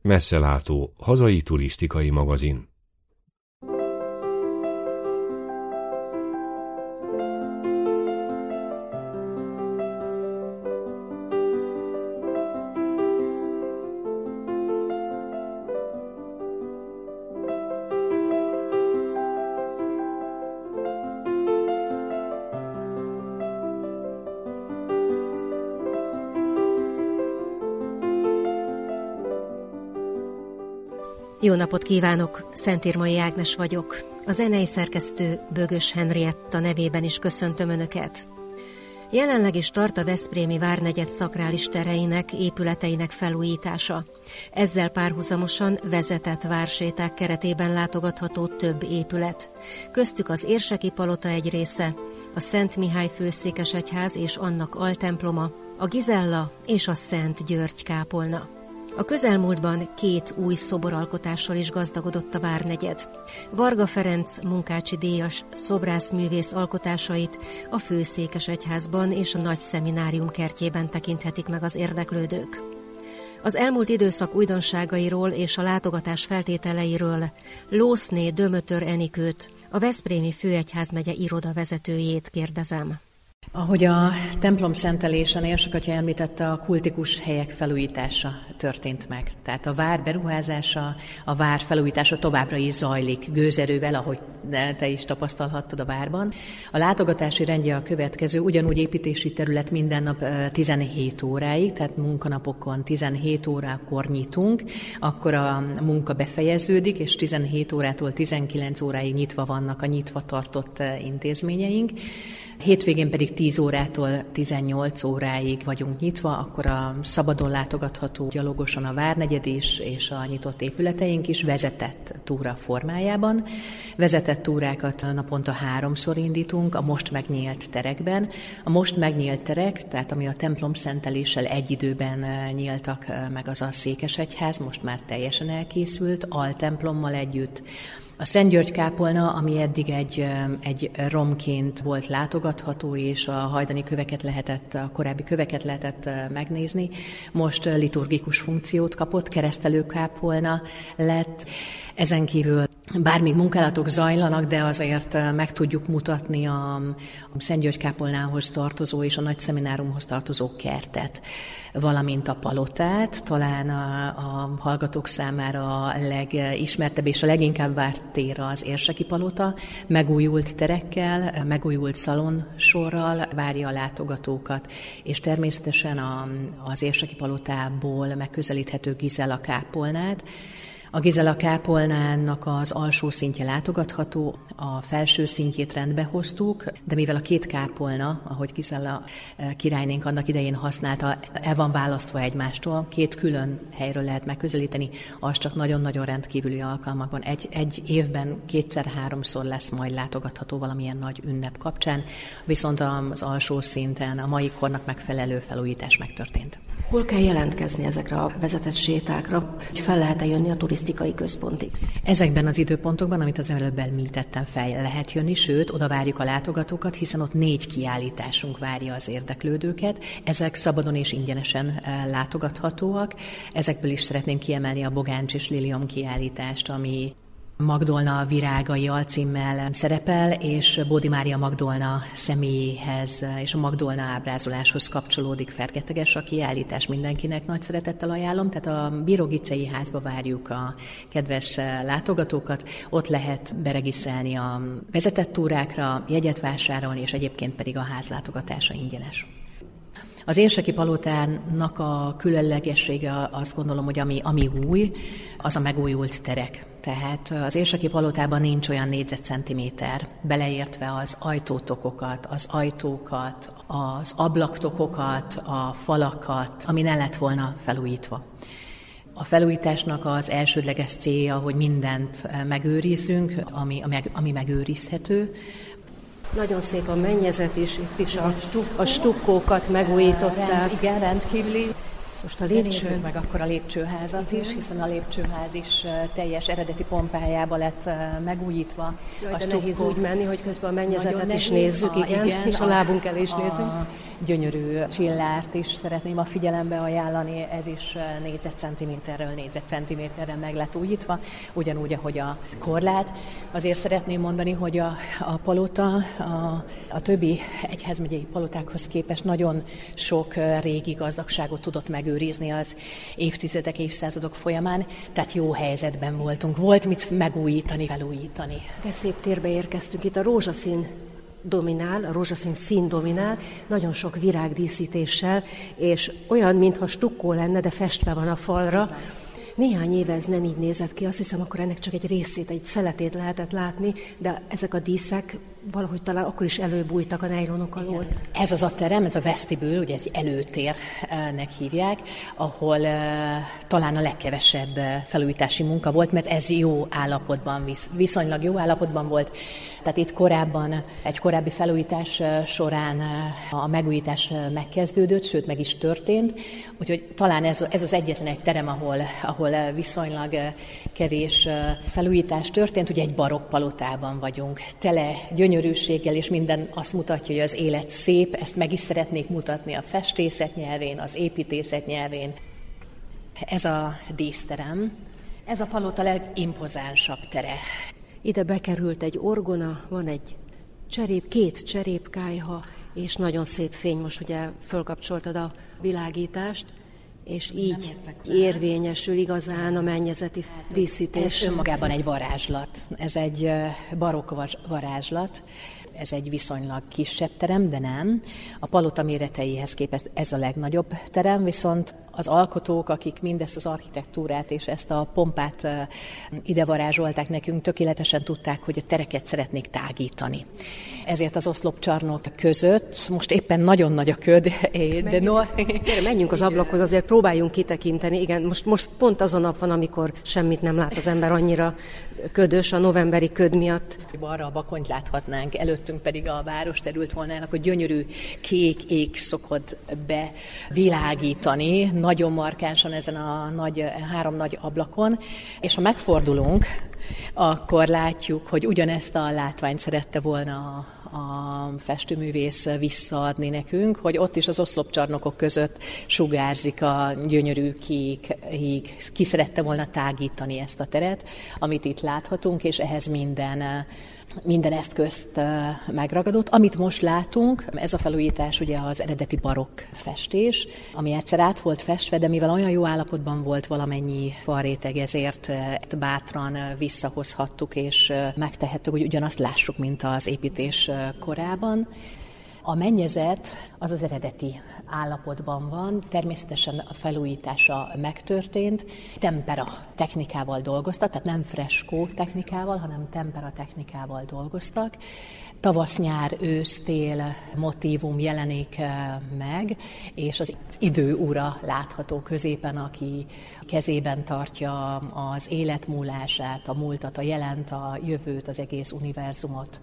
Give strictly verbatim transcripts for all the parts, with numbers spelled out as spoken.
Messzelátó, hazai turisztikai magazin. Jó napot kívánok! Szentírmai Ágnes vagyok. A zenei szerkesztő Bögös Henrietta nevében is köszöntöm Önöket. Jelenleg is tart a veszprémi várnegyed szakrális tereinek, épületeinek felújítása. Ezzel párhuzamosan vezetett várséták keretében látogatható több épület. Köztük az Érseki palota egy része, a Szent Mihály főszékesegyház és annak altemploma, a Gizella és a Szent György kápolna. A közelmúltban két új szoboralkotással is gazdagodott a várnegyed. Varga Ferenc munkácsi díjas szobrászművész alkotásait a Főszékesegyházban és a Nagy Szeminárium kertjében tekinthetik meg az érdeklődők. Az elmúlt időszak újdonságairól és a látogatás feltételeiről Lószné Dömötör Enikőt, a Veszprémi Főegyházmegye irodavezetőjét kérdezem. Ahogy a templom szentelésen Érsek atya említette, a kultikus helyek felújítása történt meg. Tehát a vár beruházása, a vár felújítása továbbra is zajlik gőzerővel, ahogy te is tapasztalhattad a várban. A látogatási rendje a következő, ugyanúgy építési terület minden nap tizenhét óráig, tehát munkanapokon tizenhét órakor nyitunk, akkor a munka befejeződik, és tizenhét órától tizenkilenc óráig nyitva vannak a nyitva tartott intézményeink. Hétvégén pedig tíz órától tizennyolc óráig vagyunk nyitva, akkor a szabadon látogatható gyalogosan a várnegyed is, és a nyitott épületeink is vezetett túra formájában. Vezetett túrákat naponta háromszor indítunk a most megnyílt terekben. A most megnyílt terek, tehát ami a templom szenteléssel egy időben nyíltak meg, az a Székesegyház, most már teljesen elkészült, altemplommal együtt. A Szent György kápolna, ami eddig egy, egy romként volt látogatható, és a hajdani köveket lehetett, a korábbi köveket lehetett megnézni, most liturgikus funkciót kapott, keresztelőkápolna lett. Ezen kívül bár még munkálatok zajlanak, de azért meg tudjuk mutatni a, a Szent György kápolnához tartozó és a Nagy Szemináriumhoz tartozó kertet, valamint a palotát. Talán a, a hallgatók számára a legismertebb és a leginkább várt tér az Érseki palota, megújult terekkel, megújult szalonsorral várja a látogatókat, és természetesen a, az Érseki palotából megközelíthető Gizella kápolnát. A Gizella kápolnának az alsó szintje látogatható, a felső szintjét rendbe hoztuk, de mivel a két kápolna, ahogy Gizella királynénk annak idején használta, el van választva egymástól, két külön helyről lehet megközelíteni, az csak nagyon-nagyon rendkívüli alkalmakban. Egy, egy évben kétszer-háromszor lesz majd látogatható valamilyen nagy ünnep kapcsán, viszont az alsó szinten a mai kornak megfelelő felújítás megtörtént. Hol kell jelentkezni ezekre a vezetett sétákra, hogy fel lehet-e jönni a turisztikai központig? Ezekben az időpontokban, amit az előbb említettem, fel lehet jönni, sőt, oda várjuk a látogatókat, hiszen ott négy kiállításunk várja az érdeklődőket. Ezek szabadon és ingyenesen látogathatóak. Ezekből is szeretném kiemelni a Bogáncs és Lilium kiállítást, ami Magdolna virágai alcímmel szerepel, és Bódi Mária Magdolna személyéhez és a Magdolna ábrázoláshoz kapcsolódik fergeteges a kiállítás. Mindenkinek nagy szeretettel ajánlom, tehát a Bíró-Gicei házba várjuk a kedves látogatókat, ott lehet beregisztrálni a vezetett túrákra, jegyet vásárolni, és egyébként pedig a házlátogatása ingyenes. Az Érseki palotának a különlegessége, azt gondolom, hogy ami, ami új, az a megújult terek. Tehát az Érseki palotában nincs olyan négyzetcentiméter, beleértve az ajtótokokat, az ajtókat, az ablaktokokat, a falakat, ami ne lett volna felújítva. A felújításnak az elsődleges célja, hogy mindent megőrizzünk, ami, ami, ami megőrizhető. Nagyon szép a mennyezet is, itt is a, a stukkókat megújították. Rend, igen, rendkívüli. Most a lépcső... Nézzük meg akkor a lépcsőházat igen. is, hiszen a lépcsőház is teljes eredeti pompájába lett megújítva. Jaj, a de nehéz úgy menni, hogy közben a mennyezetet is nehéz, nézzük, a, igen, igen, és a, a lábunk elé is nézünk. A gyönyörű csillárt is szeretném a figyelembe ajánlani, ez is négyzetcentiméterről négyzetcentiméterre meg lett újítva, ugyanúgy, ahogy a korlát. Azért szeretném mondani, hogy a, a palota a, a többi egyházmegyei palotákhoz képest nagyon sok régi gazdagságot tudott megőrizni az évtizedek, évszázadok folyamán, tehát jó helyzetben voltunk. Volt mit megújítani, felújítani. De szép térbe érkeztünk, itt a rózsaszín dominál, a rózsaszín szín dominál, nagyon sok virágdíszítéssel, és olyan, mintha stukkó lenne, de festve van a falra. Néhány éve ez nem így nézett ki, azt hiszem, akkor ennek csak egy részét, egy szeletét lehetett látni, de ezek a díszek valahogy talán akkor is előbújtak a nejlonok alól. Ez az a terem, ez a vesztibül, ugye ez előtérnek hívják, ahol uh, talán a legkevesebb felújítási munka volt, mert ez jó állapotban, visz, viszonylag jó állapotban volt. Tehát itt korábban, egy korábbi felújítás során a megújítás megkezdődött, sőt meg is történt, úgyhogy talán ez, ez az egyetlen egy terem, ahol, ahol viszonylag kevés felújítás történt, ugye egy barokk palotában vagyunk, tele gyönyörűséggel, és minden azt mutatja, hogy az élet szép, ezt meg is szeretnék mutatni a festészet nyelvén, az építészet nyelvén. Ez a díszterem, ez a palota legimpozánsabb tere. Ide bekerült egy orgona, van egy cserép, két cserépkályha, és nagyon szép fény, most ugye fölkapcsoltad a világítást, és így érvényesül igazán a mennyezeti díszítés. Ez önmagában egy varázslat, ez egy barokk varázslat, ez egy viszonylag kisebb terem, de nem. A palota méreteihez képest ez a legnagyobb terem, viszont az alkotók, akik mindezt az architektúrát és ezt a pompát ide varázsolták nekünk, tökéletesen tudták, hogy a tereket szeretnék tágítani. Ezért az oszlopcsarnok között, most éppen nagyon nagy a köd, de no... Menjünk az ablakhoz, azért próbáljunk kitekinteni. Igen, most, most pont az a nap van, amikor semmit nem lát az ember, annyira ködös a novemberi köd miatt. Arra a bakonyt láthatnánk, előttünk pedig a város terült volna el, akkor gyönyörű kék ég szokott bevilágítani, nagyon markánsan ezen a nagy, három nagy ablakon, és ha megfordulunk, akkor látjuk, hogy ugyanezt a látványt szerette volna a, a festőművész visszaadni nekünk, hogy ott is az oszlopcsarnokok között sugárzik a gyönyörű kék ég. Ki szerette volna tágítani ezt a teret, amit itt láthatunk, és ehhez minden minden eszközt megragadott. Amit most látunk, ez a felújítás ugye az eredeti barokk festés, ami egyszer át volt festve, de mivel olyan jó állapotban volt valamennyi falréteg, ezért bátran visszahozhattuk, és megtehettük, hogy ugyanazt lássuk, mint az építés korában. A mennyezet az az eredeti állapotban van, természetesen a felújítása megtörtént, tempera technikával dolgoztak, tehát nem freskó technikával, hanem tempera technikával dolgoztak. Tavasz, nyár, ősz, tél motívum jelenik meg, és az idő ura látható középen, aki kezében tartja az élet múlását, a múltat, a jelent, a jövőt, az egész univerzumot.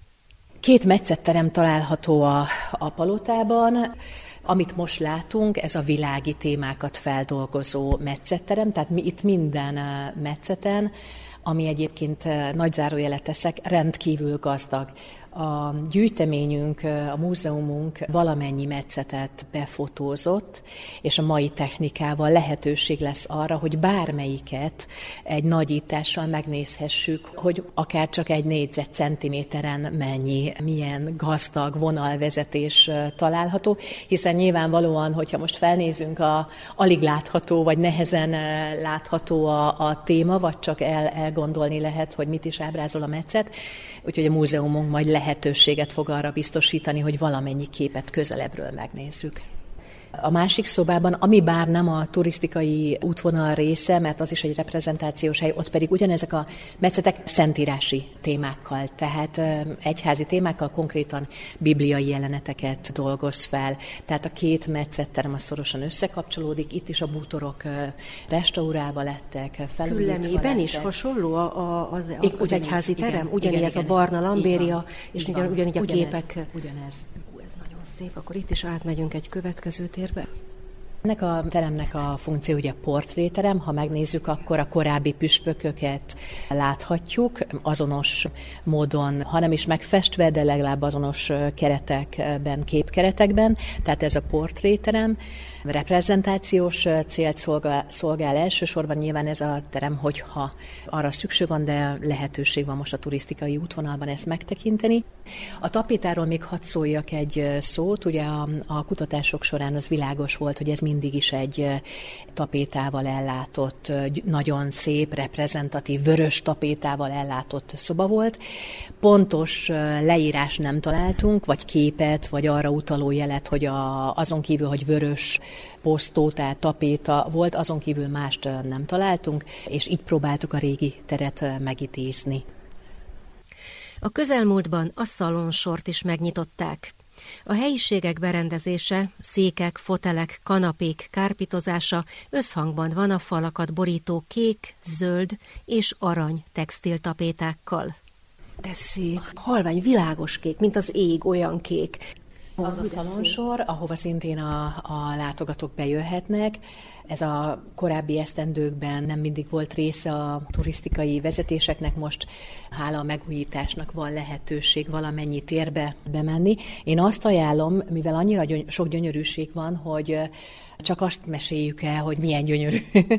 Két metszetterem található a, a palotában. Amit most látunk, ez a világi témákat feldolgozó metszetterem, tehát mi itt minden metszeten, ami egyébként nagy zárójelet teszek, rendkívül gazdag. A gyűjteményünk, a múzeumunk valamennyi metszetet befotózott, és a mai technikával lehetőség lesz arra, hogy bármelyiket egy nagyítással megnézhessük, hogy akár csak egy négyzetcentiméteren mennyi, milyen gazdag vonalvezetés található, hiszen nyilvánvalóan, hogyha most felnézünk a alig látható, vagy nehezen látható a, a téma, vagy csak el, elgondolni lehet, hogy mit is ábrázol a metszet, úgyhogy a múzeumunk majd lehetőséget fog arra biztosítani, hogy valamennyi képet közelebbről megnézzük. A másik szobában, ami bár nem a turisztikai útvonal része, mert az is egy reprezentációs hely, ott pedig ugyanezek a metszetek szentírási témákkal, tehát egyházi témákkal, konkrétan bibliai jeleneteket dolgoz fel. Tehát a két metszetterem az szorosan összekapcsolódik, itt is a bútorok restaurálva lettek, felújítva lettek. Küllemében is hasonló a, a, az, a, az egyházi terem? Igen, ugyanígy ez a barna lambéria, és ugyan, ugyanígy a ugyanez, képek. Ugyanez. Ú, ez nagyon szép, akkor itt is átmegyünk egy következő térbe. Ennek a teremnek a funkció ugye portréterem, ha megnézzük, akkor a korábbi püspököket láthatjuk azonos módon, ha nem is megfestve, de legalább azonos keretekben, képkeretekben, tehát ez a portréterem reprezentációs célt szolgál, szolgál elsősorban, nyilván ez a terem, hogyha arra szükség van, de lehetőség van most a turisztikai útvonalban ezt megtekinteni. A tapétáról még hadd szóljak egy szót, ugye a, a kutatások során az világos volt, hogy ez mindig is egy tapétával ellátott, nagyon szép, reprezentatív, vörös tapétával ellátott szoba volt. Pontos leírás nem találtunk, vagy képet, vagy arra utaló jelet, hogy a, azon kívül, hogy vörös posztó, tehát tapéta volt, azon kívül mást nem találtunk, és így próbáltuk a régi teret megidézni. A közelmúltban a szalonsort is megnyitották. A helyiségek berendezése, székek, fotelek, kanapék kárpitozása összhangban van a falakat borító kék, zöld és arany textiltapétákkal. De szép, halvány, világos kék, mint az ég, olyan kék. Az a szalonsor, ahova szintén a, a látogatók bejöhetnek. Ez a korábbi esztendőkben nem mindig volt része a turisztikai vezetéseknek, most hála a megújításnak van lehetőség valamennyi térbe bemenni. Én azt ajánlom, mivel annyira gyöny- sok gyönyörűség van, hogy csak azt meséljük el, hogy milyen gyönyörű.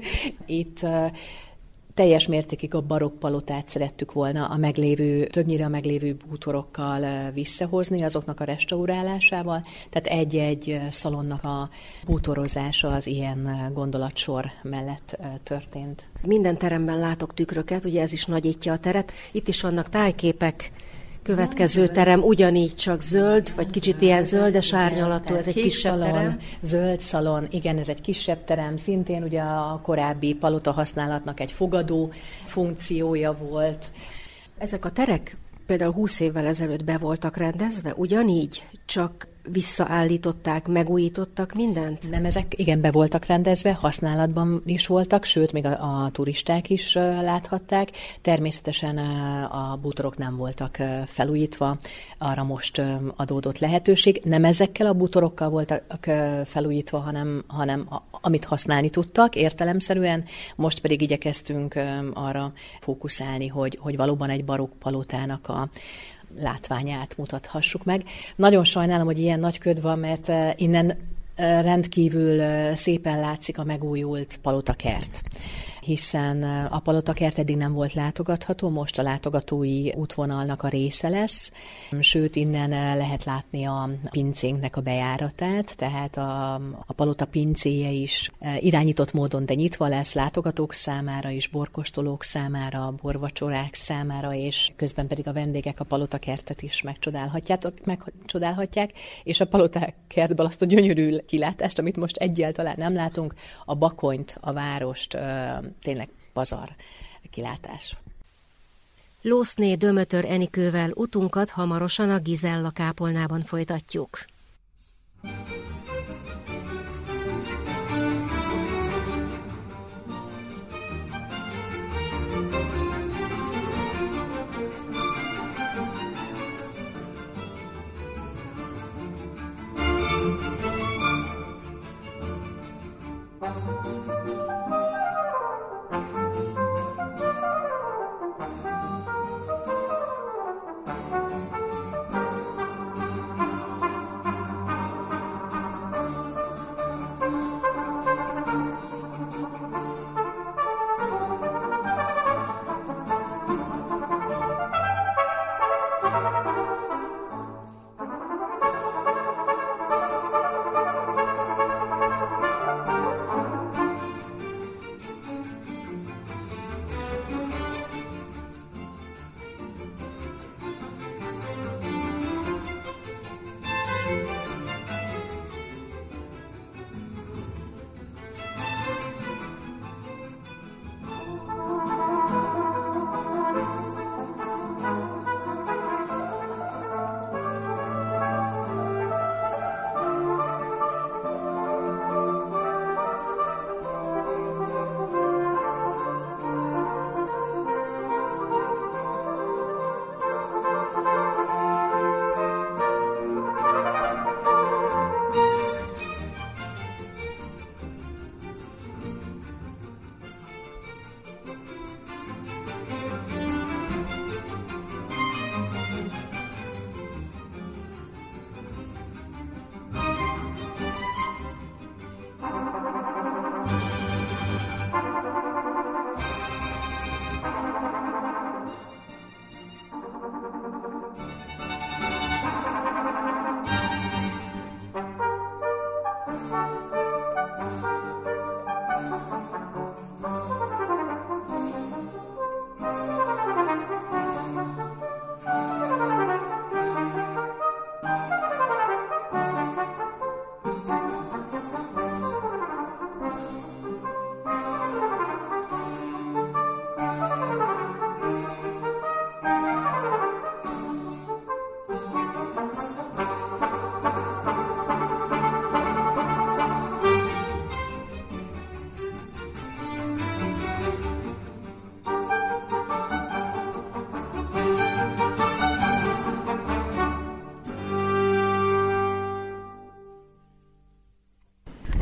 Itt teljes mértékig a barokk palotát szerettük volna a meglévő, többnyire a meglévő bútorokkal visszahozni, azoknak a restaurálásával. Tehát egy-egy szalonnak a bútorozása az ilyen gondolatsor mellett történt. Minden teremben látok tükröket, ugye ez is nagyítja a teret. Itt is vannak tájképek. Következő terem ugyanígy csak zöld, vagy kicsit ilyen zöldes árnyalatú, ez egy kisebb szalon, terem. Zöld szalon, igen, ez egy kisebb terem, szintén ugye a korábbi palota használatnak egy fogadó funkciója volt. Ezek a terek például húsz évvel ezelőtt be voltak rendezve, ugyanígy, csak visszaállították, megújítottak mindent? Nem, ezek igen be voltak rendezve, használatban is voltak, sőt, még a, a turisták is láthatták. Természetesen a bútorok nem voltak felújítva, arra most adódott lehetőség. Nem ezekkel a bútorokkal voltak felújítva, hanem, hanem amit használni tudtak értelemszerűen, most pedig igyekeztünk arra fókuszálni, hogy, hogy valóban egy barokk palotának a látványát mutathassuk meg. Nagyon sajnálom, hogy ilyen nagy köd van, mert innen rendkívül szépen látszik a megújult palotakert, hiszen a palotakert eddig nem volt látogatható, most a látogatói útvonalnak a része lesz, sőt innen lehet látni a pincénknek a bejáratát, tehát a, a palota pincéje is irányított módon, de nyitva lesz látogatók számára is, borkostolók számára, borvacsorák számára, és közben pedig a vendégek a palotakertet is megcsodálhatják, megcsodálhatják, és a palotakertből azt a gyönyörű kilátást, amit most egyáltalán nem látunk, a Bakonyt, a várost, tényleg pazar kilátás. Lószné Dömötör Enikővel utunkat hamarosan a Gizella kápolnában folytatjuk.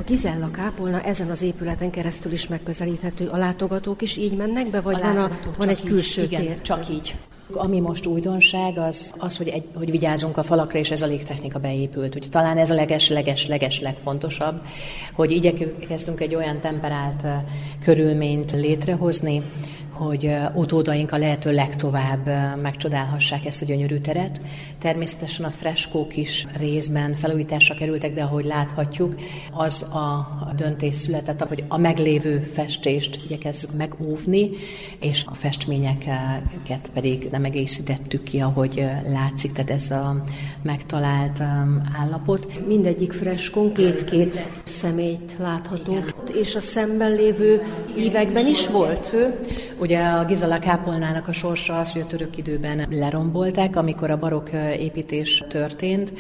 Gizella kápolna ezen az épületen keresztül is megközelíthető. A látogatók is így mennek be, vagy a van, a, van egy külső így, tér? Igen, csak így. Ami most újdonság, az, az hogy, egy, hogy vigyázunk a falakra, és ez a légtechnika beépült. Ugye, talán ez a leges-leges-leges legfontosabb, hogy igyekeztünk egy olyan temperált uh, körülményt létrehozni, hogy uh, utódaink a lehető legtovább uh, megcsodálhassák ezt a gyönyörű teret. Természetesen a freskók is részben felújításra kerültek, de ahogy láthatjuk, az a döntés született, hogy a meglévő festést igyekezzük megóvni, és a festményeket pedig nem egészítettük ki, ahogy látszik, tehát ez a megtalált állapot. Mindegyik freskón két-két személyt láthatunk, és a szemben lévő ívekben is volt? Ugye a Gizella kápolnának a sorsa az, hogy a török időben lerombolták, amikor a barokk építés történt,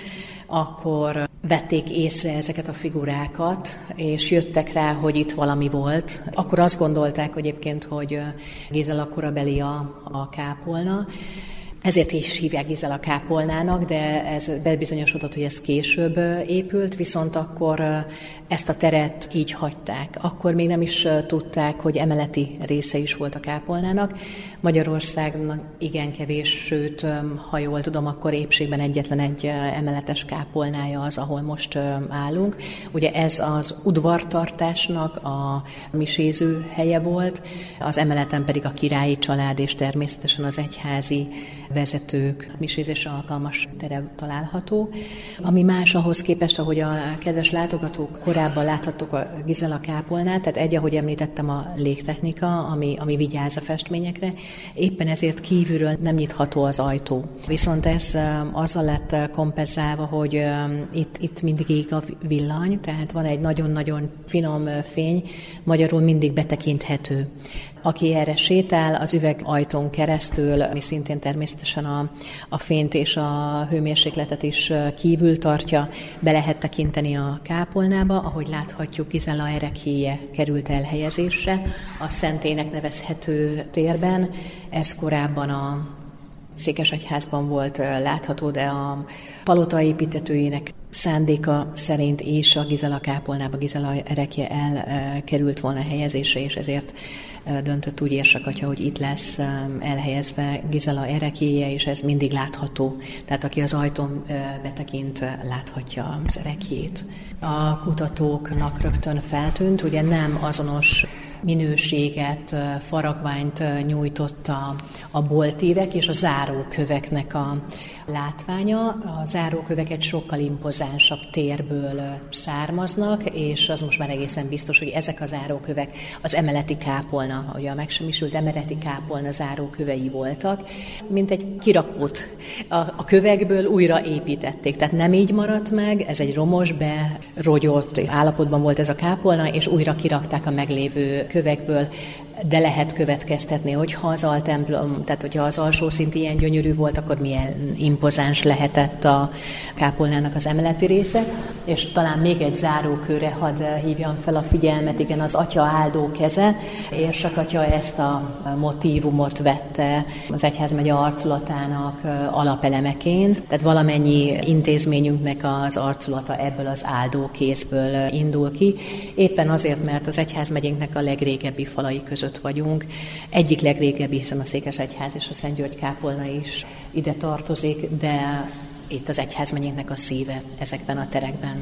akkor vették észre ezeket a figurákat, és jöttek rá, hogy itt valami volt. Akkor azt gondolták egyébként, hogy Gizella korabeli a, a kápolna, ezért is hívják Gizella kápolnának, de ez bebizonyosodott, hogy ez később épült, viszont akkor ezt a teret így hagyták. Akkor még nem is tudták, hogy emeleti része is volt a kápolnának. Magyarországnak igen kevés, sőt, ha jól tudom, akkor épségben egyetlen egy emeletes kápolnája az, ahol most állunk. Ugye ez az udvartartásnak a miséző helye volt, az emeleten pedig a királyi család és természetesen az egyházi vezetők misézésre alkalmas tere található. Ami más ahhoz képest, ahogy a kedves látogatók korábban láthattuk a Gizella kápolnát, tehát egy, ahogy említettem, a légtechnika, ami, ami vigyáz a festményekre, éppen ezért kívülről nem nyitható az ajtó. Viszont ez azzal lett kompenzálva, hogy itt, itt mindig ég a villany, tehát van egy nagyon-nagyon finom fény, magyarul mindig betekinthető. Aki erre sétál, az üvegajtón keresztül, ami szintén természetesen a, a fényt és a hőmérsékletet is kívül tartja, be lehet tekinteni a kápolnába, ahogy láthatjuk, Gizella ereklyéje került elhelyezésre a szentének nevezhető térben. Ez korábban a Székesegyházban volt látható, de a palota építetőjének szándéka szerint is a Gizella kápolnába Gizella ereklye elkerült volna helyezésre, és ezért döntött úgy érsek, hogy itt lesz elhelyezve Gizella ereklyéje, és ez mindig látható. Tehát aki az ajtón betekint, láthatja az ereklyét. A kutatóknak rögtön feltűnt, ugye nem azonos minőséget, faragványt nyújtott a, a boltívek és a záróköveknek a látványa. A zárókövek egy sokkal impozánsabb térből származnak, és az most már egészen biztos, hogy ezek a zárókövek az emeleti kápolna, ugye a megsemmisült emeleti kápolna zárókövei voltak, mint egy kirakót a, a kövekből újra építették. Tehát nem így maradt meg, ez egy romos, berogyott állapotban volt ez a kápolna, és újra kirakták a meglévő kövekből, de lehet következtetni, hogyha az altemplom, tehát hogyha az alsó szint ilyen gyönyörű volt, akkor milyen impozáns lehetett a kápolnának az emeleti része, és talán még egy zárókőre hadd hívjam fel a figyelmet, igen, az Atya áldó keze, Érsek atya ezt a motívumot vette az egyházmegye arculatának alapelemeként, tehát valamennyi intézményünknek az arculata ebből az áldó kézből indul ki, éppen azért, mert az egyházmegyénknek a legrégebbi falai között vagyunk. Egyik legrégebbi, hiszen a Székesegyház és a Szent György kápolna is ide tartozik, de itt az egyházmegyénknek a szíve ezekben a terekben.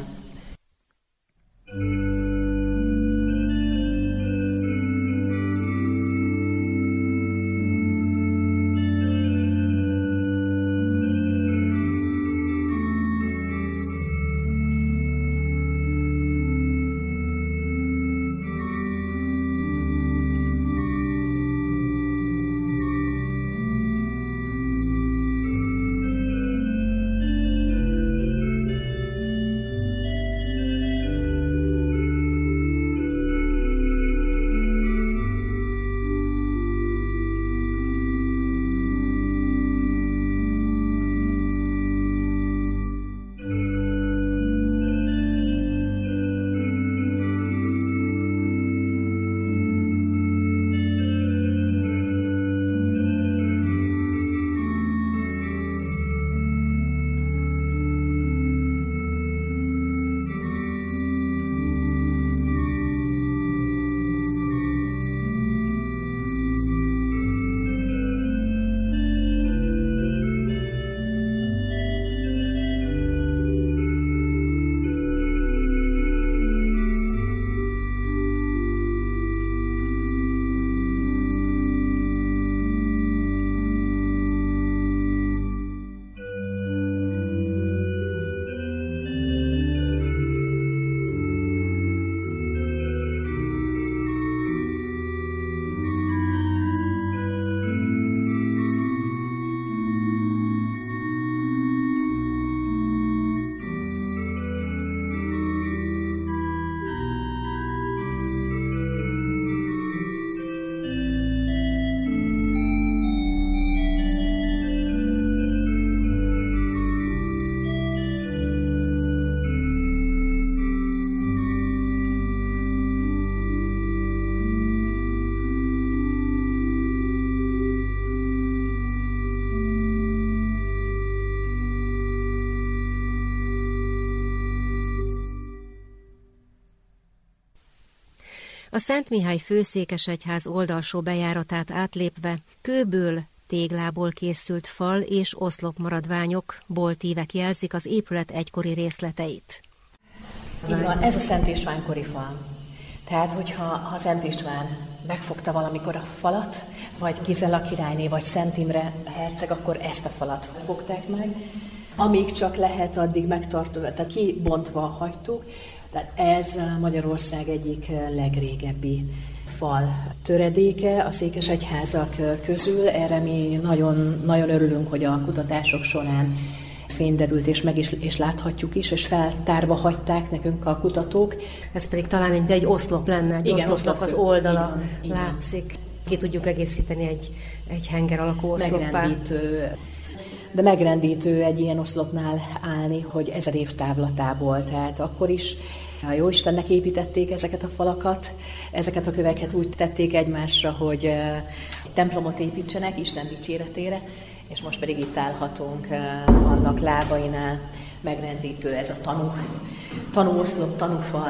A Szent Mihály főszékesegyház oldalsó bejáratát átlépve kőből, téglából készült fal és oszlopmaradványok, boltívek jelzik az épület egykori részleteit. Így van, ez a Szent István kori fal. Tehát, hogyha ha Szent István megfogta valamikor a falat, vagy Gizella királyné, vagy Szent Imre herceg, akkor ezt a falat fogták meg. Amíg csak lehet, addig megtartva, tehát kibontva hagytuk. Tehát ez Magyarország egyik legrégebbi fal töredéke a székesegyházak közül. Erre mi nagyon, nagyon örülünk, hogy a kutatások során fényderült, és meg is és láthatjuk is, és feltárva hagyták nekünk a kutatók. Ez pedig talán egy, egy oszlop lenne, egy igen, oszlopnak az oldala így van, látszik. Ki tudjuk egészíteni egy, egy henger alakú oszloppá. Megrendítő, de megrendítő egy ilyen oszlopnál állni, hogy ezer év távlatából, tehát akkor is a Jóistennek építették ezeket a falakat, ezeket a köveket úgy tették egymásra, hogy templomot építsenek Isten dicséretére, és most pedig itt állhatunk annak lábainál, megrendítő ez a tanú, tanúoszlop, tanúfal.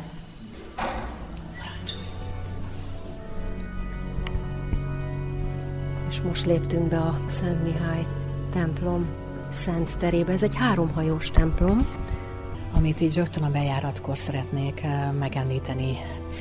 És most léptünk be a Szent Mihály templom szent terébe. Ez egy háromhajós templom, amit így rögtön a bejáratkor szeretnék megemlíteni.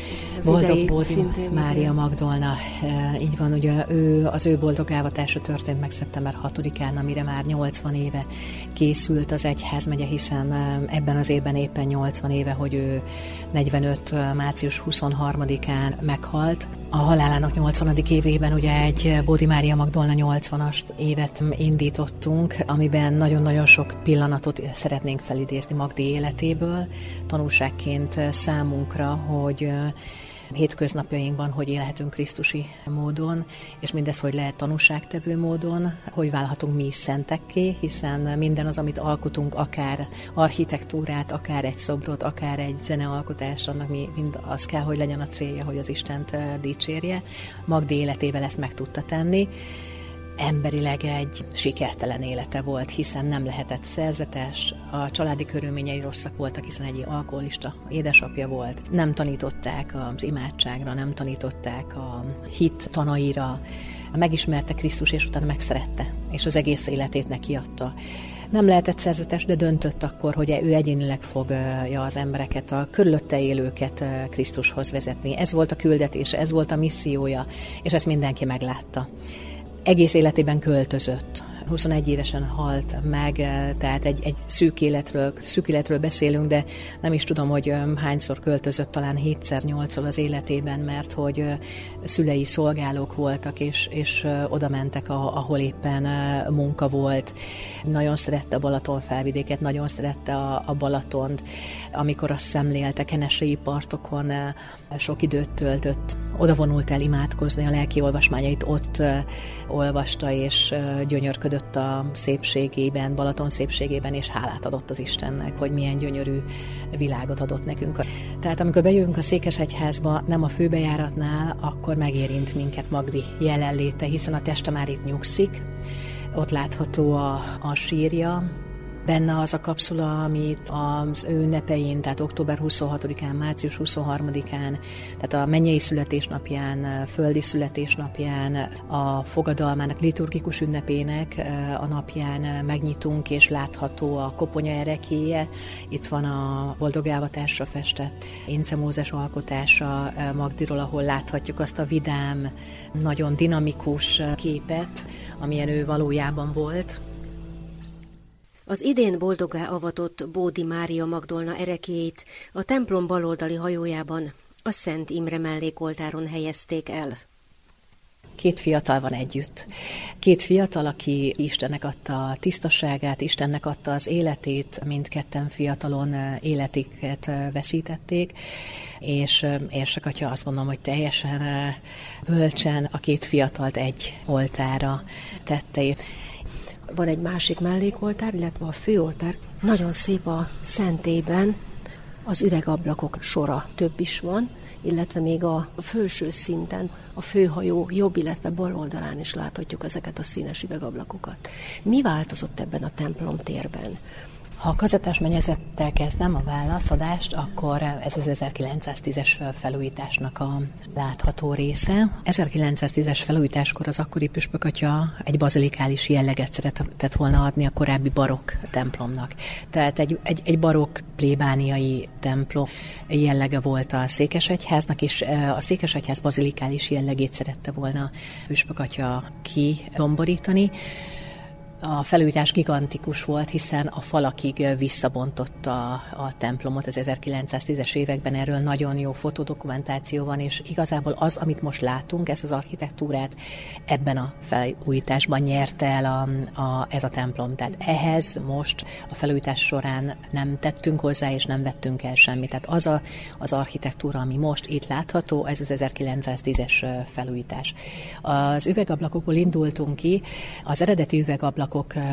Boldog Bódi Mária Magdolna, így van, ugye ő, az ő boldogávatása történt meg szeptember hatodikán, amire már nyolcvan éve készült az egyházmegye, hiszen ebben az évben éppen nyolcvan éve, hogy ő negyvenöt március huszonharmadikán meghalt. A halálának nyolcvanadik évében ugye egy Bódi Mária Magdolna nyolcvanas évet indítottunk, amiben nagyon-nagyon sok pillanatot szeretnénk felidézni Magdi életéből, tanulságként számunkra, hogy hétköznapjainkban hogy élhetünk krisztusi módon, és mindez hogy lehet tanúságtevő módon, hogy válhatunk mi is szentekké, hiszen minden az, amit alkotunk, akár architektúrát, akár egy szobrot, akár egy zenealkotást, annak mi, mind az kell, hogy legyen a célja, hogy az Istent dicsérje. Magdi életével ezt meg tudta tenni. Emberileg egy sikertelen élete volt, hiszen nem lehetett szerzetes, a családi körülményei rosszak voltak, hiszen egy alkoholista édesapja volt. Nem tanították az imádságra, nem tanították a hit tanaira, megismerte Krisztus, és utána megszerette, és az egész életét neki adta. Nem lehetett szerzetes, de döntött akkor, hogy ő egyénileg fogja az embereket, a körülötte élőket Krisztushoz vezetni. Ez volt a küldetése, ez volt a missziója, és ezt mindenki meglátta. Egész életében költözött. huszonegy évesen halt meg, tehát egy, egy szűk életről, szűk életről beszélünk, de nem is tudom, hogy hányszor költözött, talán hétszer, nyolcszor az életében, mert hogy szülei szolgálók voltak, és, és oda mentek, ahol éppen munka volt. Nagyon szerette a Balatonfelvidéket, nagyon szerette a, a Balatont. Amikor azt szemlélte, kenessei partokon sok időt töltött, oda vonult el imádkozni, a lelki olvasmányait ott olvasta, és gyönyörködött a szépségében, Balaton szépségében, és hálát adott az Istennek, hogy milyen gyönyörű világot adott nekünk. Tehát amikor bejövünk a székesegyházba, nem a főbejáratnál, akkor megérint minket Magdi jelenléte, hiszen a teste már itt nyugszik, ott látható a, a sírja, benne az a kapszula, amit az ő ünnepein, tehát október huszonhatodikán, március huszonharmadikán, tehát a mennyei születésnapján, földi születésnapján, a fogadalmának, liturgikus ünnepének a napján megnyitunk, és látható a koponya erekélye. Itt van a boldogávatásra festett Ince Mózes alkotása Magdiról, ahol láthatjuk azt a vidám, nagyon dinamikus képet, amilyen ő valójában volt. Az idén boldoggá avatott Bódi Mária Magdolna erekéjét a templom baloldali hajójában a Szent Imre mellékoltáron helyezték el. Két fiatal van együtt. Két fiatal, aki Istennek adta a tisztaságát, Istennek adta az életét, mindketten fiatalon életiket veszítették, és érsek atya azt gondolom, hogy teljesen bölcsen a két fiatalt egy oltárra tette. Van egy másik mellékoltár, illetve a főoltár. Nagyon szép a szentélyben, az üvegablakok sora több is van, illetve még a felső szinten, a főhajó jobb, illetve bal oldalán is láthatjuk ezeket a színes üvegablakokat. Mi változott ebben a templom térben? Ha a kazettás mennyezettel kezdem a válaszadást, akkor ez az ezerkilencszáztízes felújításnak a látható része. ezerkilencszáztízes felújításkor az akkori püspökatya egy bazilikális jelleget szeretett volna adni a korábbi barokk templomnak. Tehát egy, egy, egy barokk plébániai templom jellege volt a székesegyháznak, és a székesegyház bazilikális jellegét szerette volna a püspökatya kidomborítani. A felújítás gigantikus volt, hiszen a falakig visszabontotta a templomot az ezerkilencszáztízes években, erről nagyon jó fotodokumentáció van, és igazából az, amit most látunk, ezt az architektúrát ebben a felújításban nyerte el a, a, ez a templom. Tehát ehhez most a felújítás során nem tettünk hozzá, és nem vettünk el semmit. Tehát az a, az architektúra, ami most itt látható, ez az ezerkilencszáztízes felújítás. Az üvegablakokból indultunk ki, az eredeti üvegablak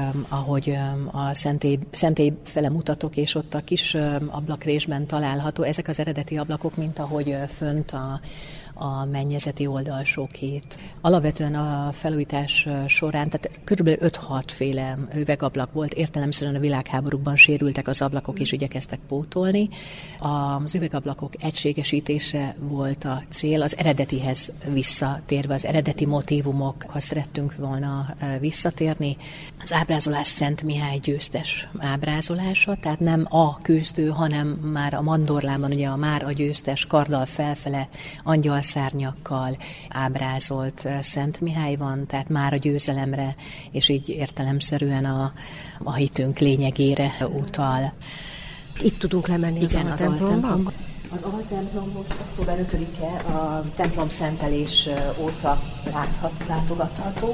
ahogy a szentély, szentély fele mutatok, és ott a kis ablakrésben található, ezek az eredeti ablakok, mint ahogy fönt a, a mennyezeti oldalsókét. Alapvetően a felújítás során, tehát körülbelül öt-hat féle üvegablak volt, értelemszerűen a világháborúkban sérültek az ablakok, és igyekeztek pótolni. Az üvegablakok egységesítése volt a cél, az eredetihez visszatérve, az eredeti motívumokhoz szerettünk volna visszatérni. Az ábrázolás Szent Mihály győztes ábrázolása, tehát nem a küzdő, hanem már a mandorlában, ugye a már a győztes karddal felfele angyal szárnyakkal ábrázolt Szent Mihály van, tehát már a győzelemre, és így értelemszerűen a, a hitünk lényegére utal. Itt tudunk lemenni. Igen, az altemplomba. Az altemplom most október ötödike a templom szentelés óta láthat, látogatható.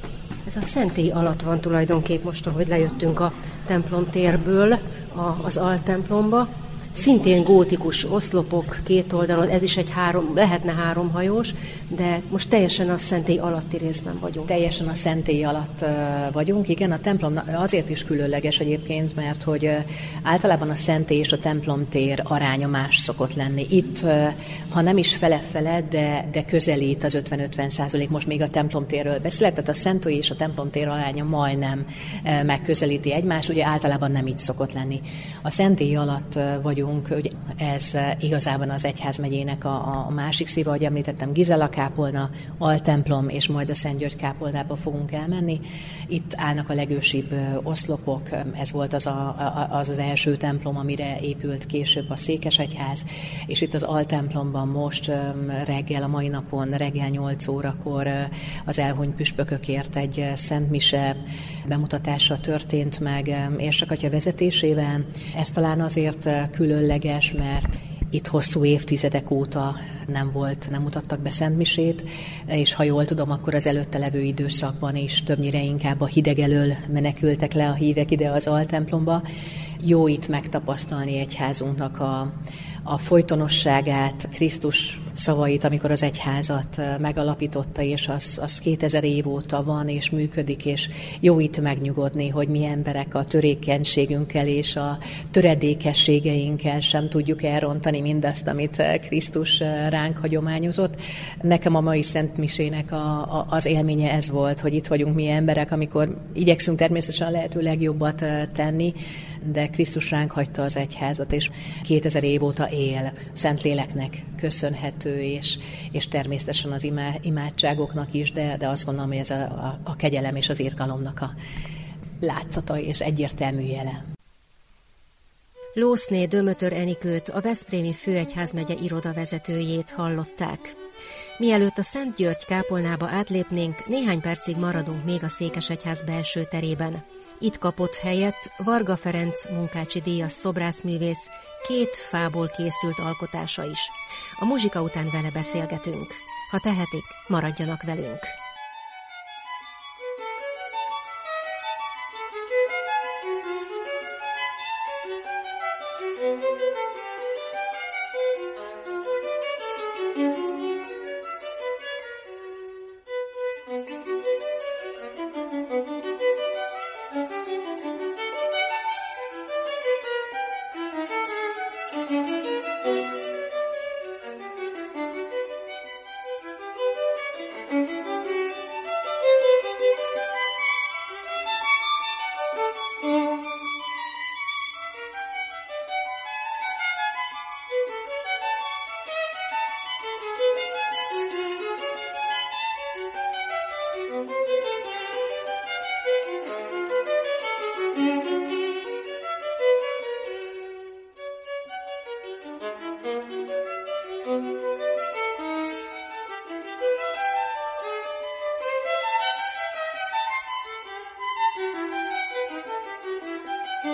Ez a szentély alatt van tulajdonképp most, ahogy lejöttünk a templom térből a, az altemplomba. Szintén gótikus oszlopok két oldalon, ez is egy három, lehetne háromhajós, de most teljesen a szentély alatti részben vagyunk. Teljesen a szentély alatt vagyunk, igen, a templom azért is különleges egyébként, mert hogy általában a szentély és a templomtér aránya más szokott lenni. Itt, ha nem is fele-fele, de, de közelít az ötven-ötven százalék, most még a templomtérről beszélek, tehát a szentély és a templomtér aránya majdnem megközelíti egymást, ugye általában nem így szokott lenni. A szentély alatt vagyunk, hogy ez igazában az egyházmegyének a, a másik szíve, ahogy említettem, Gizela kápolna, altemplom, és majd a Szent György kápolnába fogunk elmenni. Itt állnak a legősibb oszlopok, ez volt az, a, az az első templom, amire épült később a székesegyház, és itt az altemplomban most reggel, a mai napon, reggel nyolc órakor az elhunyt püspökökért egy szentmise bemutatása történt meg érsakatya vezetésével. Ez talán azért különleges, mert itt hosszú évtizedek óta nem volt, nem mutattak be szentmisét, és ha jól tudom, akkor az előtte levő időszakban is többnyire inkább a hideg elől menekültek le a hívek ide az altemplomba. Jó itt megtapasztalni egyházunknak a, a folytonosságát, Krisztus szavait, amikor az egyházat megalapította, és az, az kétezer év óta van, és működik, és jó itt megnyugodni, hogy mi emberek a törékenységünkkel és a töredékességeinkkel sem tudjuk elrontani mindazt, amit Krisztus ránk hagyományozott. Nekem a mai szentmisének a, a, az élménye ez volt, hogy itt vagyunk mi emberek, amikor igyekszünk természetesen a lehető legjobbat tenni, de Krisztus ránk hagyta az egyházat, és kétezer év óta él, Szentléleknek köszönhető, és, és természetesen az imá, imádságoknak is, de, de azt gondolom, hogy ez a, a, a kegyelem és az irgalomnak a látszata és egyértelmű jele. Lószné Dömötör Enikőt, a Veszprémi Főegyházmegye irodavezetőjét hallották. Mielőtt a Szent György kápolnába átlépnénk, néhány percig maradunk még a Székesegyház belső terében. Itt kapott helyet Varga Ferenc munkácsi díjas szobrászművész két fából készült alkotása is. A muzsika után vele beszélgetünk. Ha tehetik, maradjanak velünk.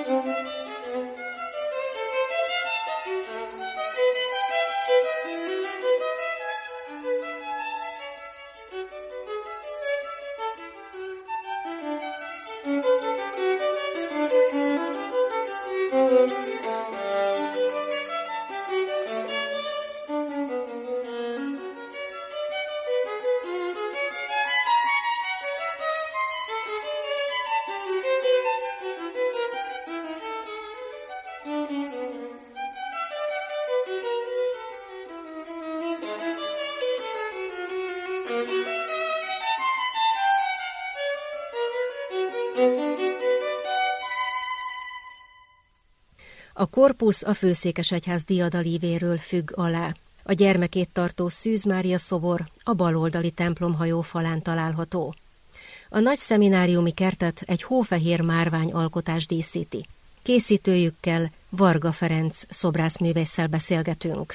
A korpusz a Főszékesegyház diadalívéről függ alá. A gyermekét tartó Szűz Mária szobor a baloldali templomhajó falán található. A nagy szemináriumi kertet egy hófehér márvány alkotás díszíti. Készítőjükkel, Varga Ferenc szobrászművésszel beszélgetünk.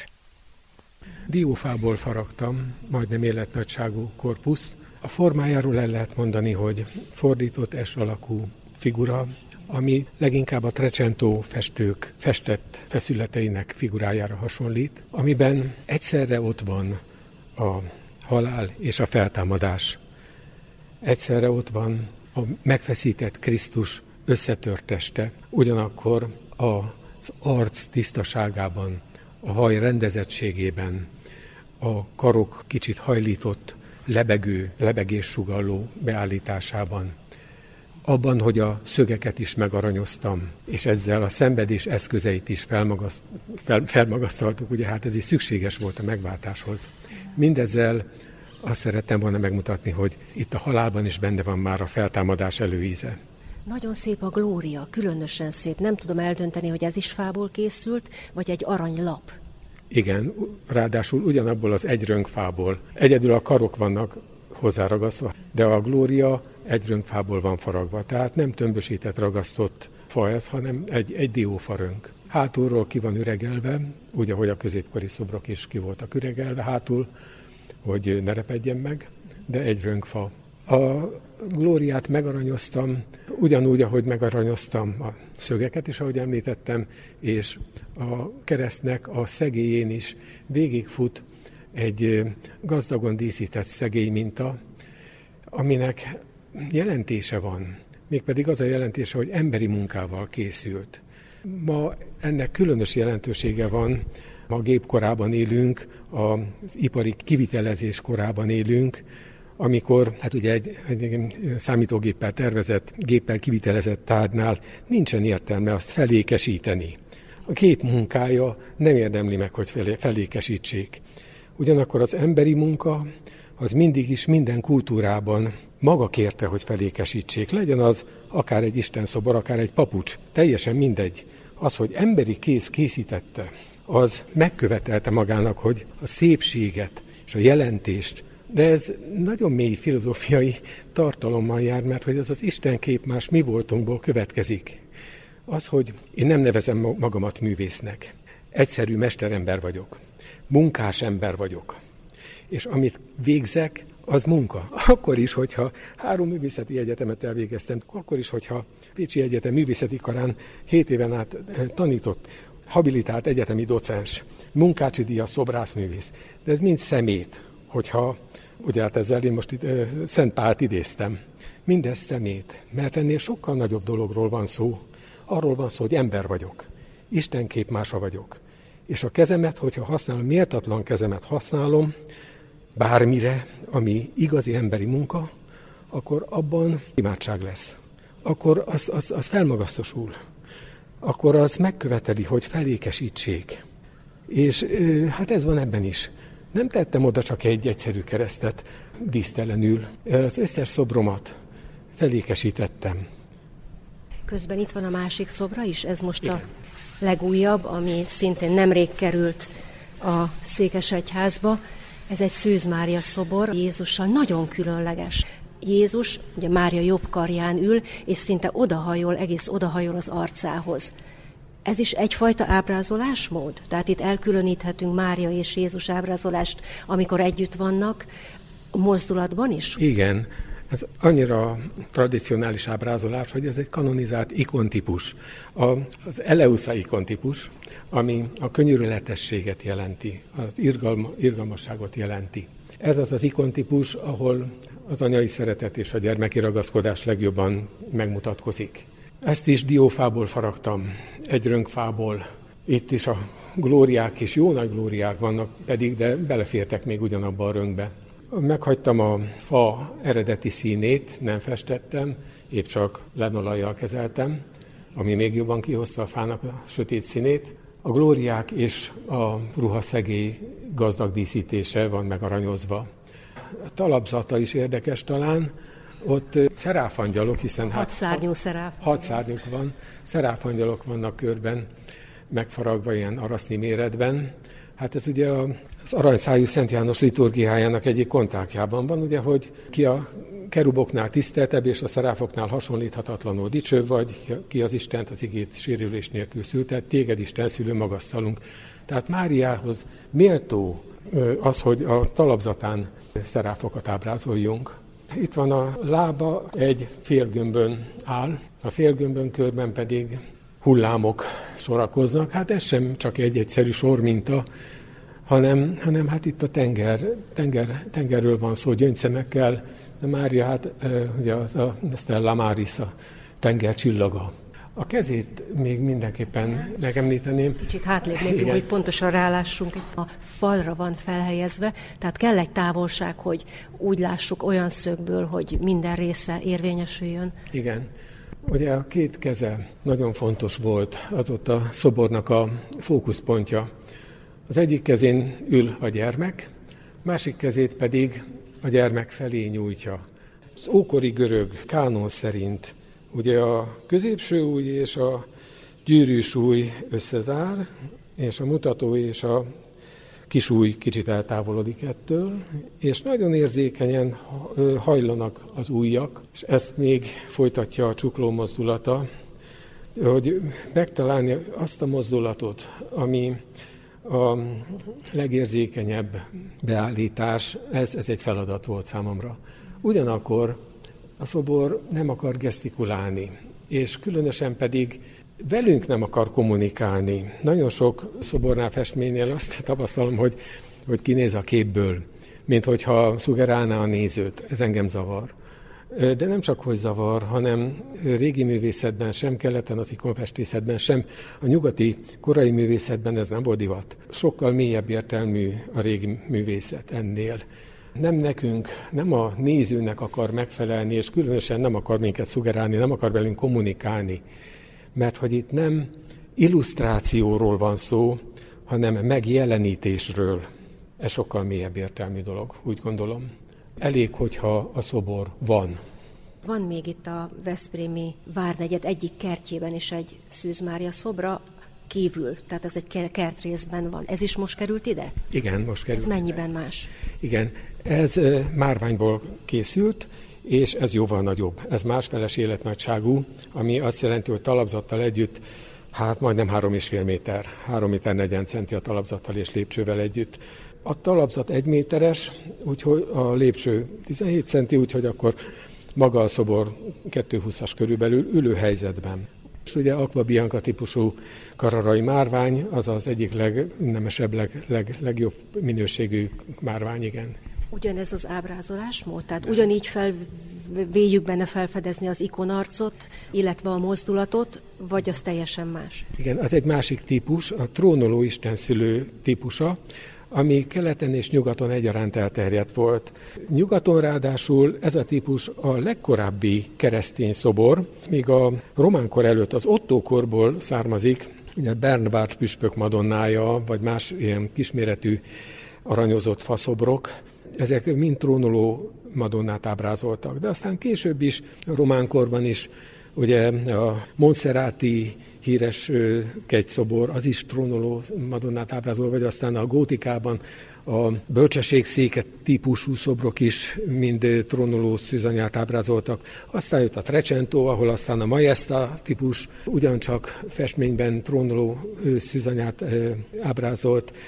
Diófából faragtam, majdnem életnagyságú korpusz. A formájáról el lehet mondani, hogy fordított S alakú figura, ami leginkább a Trecentó festők festett feszületeinek figurájára hasonlít, amiben egyszerre ott van a halál és a feltámadás. Egyszerre ott van a megfeszített Krisztus összetört teste, ugyanakkor az arc tisztaságában, a haj rendezettségében, a karok kicsit hajlított, lebegő, lebegéssugalló beállításában, abban, hogy a szögeket is megaranyoztam, és ezzel a szenvedés eszközeit is felmagaszt, fel, felmagasztaltuk, ugye hát ez is szükséges volt a megváltáshoz. Mindezzel azt szerettem volna megmutatni, hogy itt a halálban is benne van már a feltámadás előíze. Nagyon szép a glória, különösen szép. Nem tudom eldönteni, hogy ez is fából készült, vagy egy aranylap. Igen, ráadásul ugyanabból az egy rönkfából. Egyedül a karok vannak hozzáragasztva, de a glória egy rönkfából van faragva. Tehát nem tömbösített, ragasztott fa ez, hanem egy, egy diófarönk. Hátulról ki van üregelve, úgy, ahogy a középkori szobrok is ki voltak üregelve hátul, hogy ne repedjen meg, de egy rönkfa. A glóriát megaranyoztam, ugyanúgy, ahogy megaranyoztam a szögeket is, ahogy említettem, és a keresztnek a szegélyén is végigfut egy gazdagon díszített szegély minta, aminek jelentése van, mégpedig az a jelentése, hogy emberi munkával készült. Ma ennek különös jelentősége van, ma a gép korában élünk, az ipari kivitelezés korában élünk, amikor hát ugye egy, egy számítógéppel tervezett, géppel kivitelezett tárgynál nincsen értelme azt felékesíteni. A gép munkája nem érdemli meg, hogy felékesítsék. Ugyanakkor az emberi munka az mindig is minden kultúrában maga kérte, hogy felékesítsék. Legyen az akár egy istenszobor, akár egy papucs, teljesen mindegy. Az, hogy emberi kéz készítette, az megkövetelte magának, hogy a szépséget és a jelentést, de ez nagyon mély filozófiai tartalommal jár, mert hogy ez az istenképmás mi voltunkból következik. Az, hogy én nem nevezem magamat művésznek. Egyszerű mesterember vagyok. Munkás ember vagyok. És amit végzek, az munka. Akkor is, hogyha három művészeti egyetemet elvégeztem, akkor is, hogyha Pécsi Egyetem művészeti karán hét éven át tanított, habilitált egyetemi docens, munkácsi díjas, szobrászművész. De ez mind szemét, hogyha, ugye hát ezzel én most itt, uh, Szent Pált idéztem. Mindez szemét, mert ennél sokkal nagyobb dologról van szó. Arról van szó, hogy ember vagyok, istenképmása vagyok. És a kezemet, hogyha használom, méltatlan kezemet használom, bármire, ami igazi emberi munka, akkor abban imádság lesz. Akkor az, az, az felmagasztosul. Akkor az megköveteli, hogy felékesítsék. És hát ez van ebben is. Nem tettem oda csak egy egyszerű keresztet dísztelenül. Az összes szobromat felékesítettem. Közben itt van a másik szobra is, ez most Igen. a legújabb, ami szintén nemrég került a Székesegyházba. Ez egy Szűz Mária szobor, Jézussal, nagyon különleges. Jézus ugye Mária jobb karján ül, és szinte odahajol, egész odahajol az arcához. Ez is egyfajta ábrázolásmód? Tehát itt elkülöníthetünk Mária és Jézus ábrázolást, amikor együtt vannak, mozdulatban is? Igen, Ez annyira tradicionális ábrázolás, hogy ez egy kanonizált ikontípus. A, az Eleusa ikontípus, ami a könyörületességet jelenti, az irgalma, irgalmasságot jelenti. Ez az az ikontípus, ahol az anyai szeretet és a gyermeki ragaszkodás legjobban megmutatkozik. Ezt is diófából faragtam, egy rönkfából. Itt is a glóriák is, jó nagy glóriák vannak pedig, de belefértek még ugyanabba a rönkbe. Meghagytam a fa eredeti színét, nem festettem, épp csak lenolajjal kezeltem, ami még jobban kihozta a fának a sötét színét. A glóriák és a ruhaszegély gazdag díszítése van megaranyozva. A talapzata is érdekes talán, ott szeráfangyalok, hiszen hát hatszárnyú szeráf. Hatszárnyuk van, szeráfangyalok vannak körben, megfaragva ilyen arasznyi méretben. Hát ez ugye az aranyszájú Szent János liturgiájának egyik kontákjában van, ugye, hogy ki a keruboknál tiszteltebb és a szeráfoknál hasonlíthatatlanul dicső vagy, ki az Istent az igét sérülés nélkül szültet, téged Isten szülő magasztalunk. Tehát Máriához méltó az, hogy a talapzatán szeráfokat ábrázoljunk. Itt van a lába, egy félgömbön áll, a félgömbön körben pedig hullámok sorakoznak. Hát ez sem csak egy egyszerű sorminta, hanem, hanem hát itt a tenger, tenger, tengerről van szó, gyöngyszemekkel, de Mária, hát ugye az a Stella Maris, a tenger csillaga. A kezét még mindenképpen megemlíteném. Kicsit hátlépnék, hogy pontosan rálássunk. A falra van felhelyezve, tehát kell egy távolság, hogy úgy lássuk olyan szögből, hogy minden része érvényesüljön. Igen. Ugye a két keze nagyon fontos volt, az ott a szobornak a fókuszpontja. Az egyik kezén ül a gyermek, másik kezét pedig a gyermek felé nyújtja. Az ókori görög kánon szerint ugye a középső ujj és a gyűrűs ujj összezár, és a mutató és a kis ujj kicsit eltávolodik ettől, és nagyon érzékenyen hajlanak az ujjak, és ezt még folytatja a csukló mozdulata, hogy megtalálni azt a mozdulatot, ami a legérzékenyebb beállítás, ez, ez egy feladat volt számomra. Ugyanakkor a szobor nem akar gesztikulálni, és különösen pedig velünk nem akar kommunikálni. Nagyon sok szobornál, festménynél azt tapasztalom, hogy, hogy kinéz a képből, mint hogyha szugerálná a nézőt. Ez engem zavar. De nem csak hogy zavar, hanem régi művészetben, sem keleten, az ikonfestészetben, sem a nyugati korai művészetben ez nem volt divat. Sokkal mélyebb értelmű a régi művészet ennél. Nem nekünk, nem a nézőnek akar megfelelni, és különösen nem akar minket szugerálni, nem akar velünk kommunikálni. Mert hogy itt nem illusztrációról van szó, hanem megjelenítésről. Ez sokkal mélyebb értelmű dolog, úgy gondolom. Elég, hogyha a szobor van. Van még itt a veszprémi várnegyed egyik kertjében is egy Szűz Mária szobra kívül, tehát ez egy kertrészben van. Ez is most került ide? Igen, most került. Ez mennyiben más? Igen, ez márványból készült, és ez jóval nagyobb. Ez másfeles életnagyságú, ami azt jelenti, hogy talapzattal együtt, hát majdnem három és fél méter, három méter negyven centi a talapzattal és lépcsővel együtt. A talapzat egy méteres, úgyhogy a lépcső tizenhét centi, úgyhogy akkor maga a szobor kettőhúszas körülbelül ülő helyzetben. És ugye Aqua Bianca típusú kararai márvány, az az egyik legnemesebb, leg, leg, legjobb minőségű márvány, igen. Ugyanez az ábrázolásmód? Tehát ugyanígy fel, véljük benne felfedezni az ikonarcot, illetve a mozdulatot, vagy az teljesen más? Igen, az egy másik típus, a trónoló istenszülő típusa, ami keleten és nyugaton egyaránt elterjedt volt. Nyugaton ráadásul ez a típus a legkorábbi keresztény szobor, míg a románkor előtt az Ottókorból származik, ugye Bernward püspök madonnája, vagy más ilyen kisméretű aranyozott faszobrok, ezek mind trónoló madonnát ábrázoltak. De aztán később is, a románkorban is, ugye a Monserrati híres kegyszobor, az is trónoló madonnát ábrázol, vagy aztán a gótikában a bölcsességszéke típusú szobrok is mind trónoló szűzanyát ábrázoltak. Aztán jött a Trecento, ahol aztán a Maesta típus ugyancsak festményben trónoló szűzanyát ábrázolt.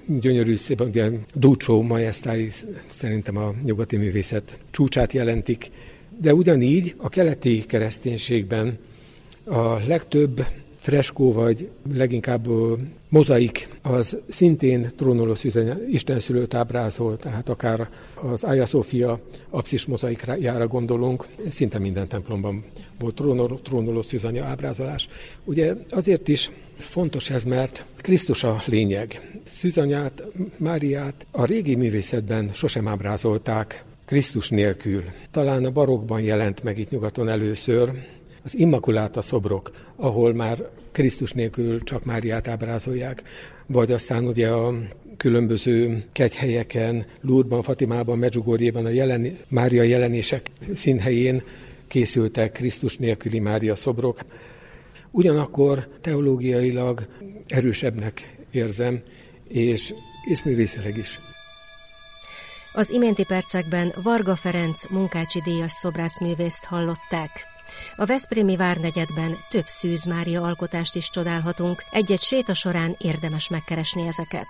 gyönyörű szép, ugye Duccio maestái szerintem a nyugati művészet csúcsát jelentik, de ugyanígy a keleti kereszténységben a legtöbb freskó, vagy leginkább mozaik, az szintén trónoló istenszülőt ábrázol, tehát akár az Hagia Sophia apszis mozaikjára gondolunk, szinte minden templomban volt trónoló szűzanya ábrázolás. Ugye azért is fontos ez, mert Krisztus a lényeg. Szűzanyát, Máriát a régi művészetben sosem ábrázolták Krisztus nélkül. Talán a barokkban jelent meg itt nyugaton először, az Immaculata szobrok, ahol már Krisztus nélkül csak Máriát ábrázolják, vagy aztán ugye a különböző kegyhelyeken, Lourdesban, Fatimában, Medjugorjében a jelen, Mária jelenések színhelyén készültek Krisztus nélküli Mária szobrok. Ugyanakkor teológiailag erősebbnek érzem, és, és művészileg is. Az iménti percekben Varga Ferenc munkácsi díjas szobrászművészt hallották. A veszprémi várnegyedben több Szűz Mária alkotást is csodálhatunk, egy-egy séta során érdemes megkeresni ezeket.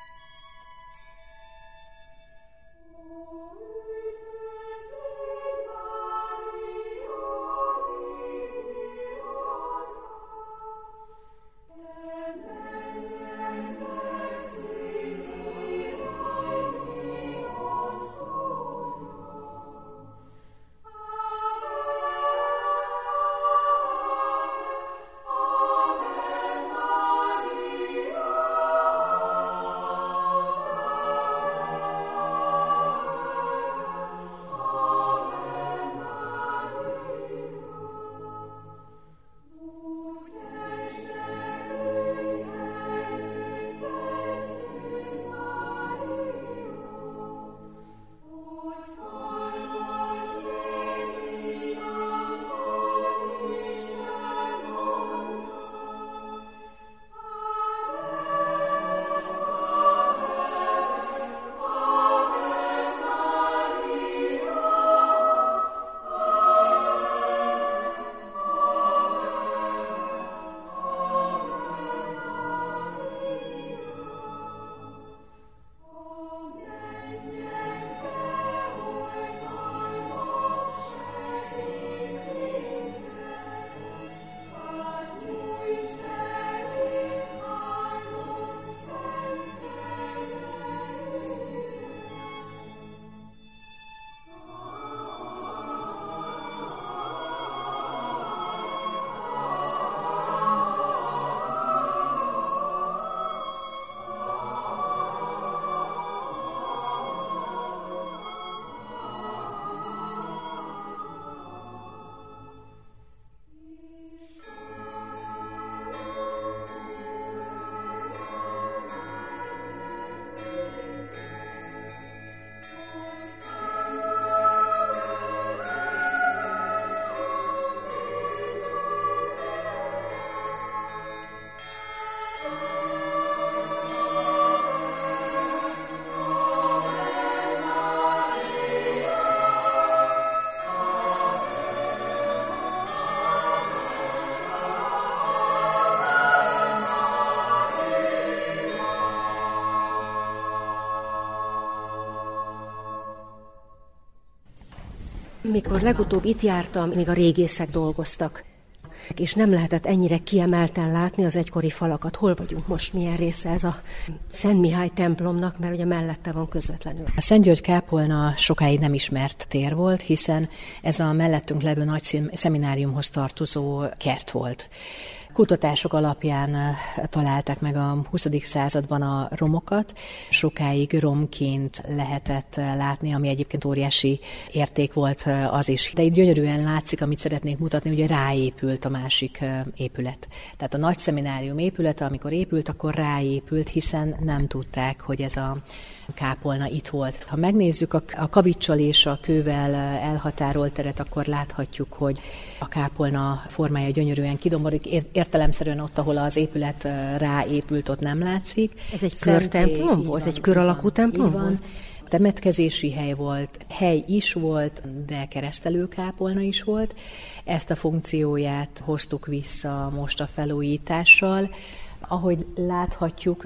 Mikor legutóbb itt jártam, még a régészek dolgoztak, és nem lehetett ennyire kiemelten látni az egykori falakat. Hol vagyunk most, milyen része ez a Szent Mihály templomnak, mert ugye mellette van közvetlenül. A Szent György kápolna sokáig nem ismert tér volt, hiszen ez a mellettünk levő nagy szemináriumhoz tartozó kert volt. Kutatások alapján találták meg a huszadik században a romokat. Sokáig romként lehetett látni, ami egyébként óriási érték volt az is. De itt gyönyörűen látszik, amit szeretnék mutatni, ugye ráépült a másik épület. Tehát a nagy szeminárium épülete, amikor épült, akkor ráépült, hiszen nem tudták, hogy ez a kápolna itt volt. Ha megnézzük a kavicsal és a kővel elhatárolt teret, akkor láthatjuk, hogy a kápolna formája gyönyörűen kidomborik. Értelemszerűen ott, ahol az épület ráépült, ott nem látszik. Ez egy körtemplom volt? Van, egy kör alakú templom volt? Temetkezési hely volt, hely is volt, de keresztelőkápolna is volt. Ezt a funkcióját hoztuk vissza most a felújítással. Ahogy láthatjuk,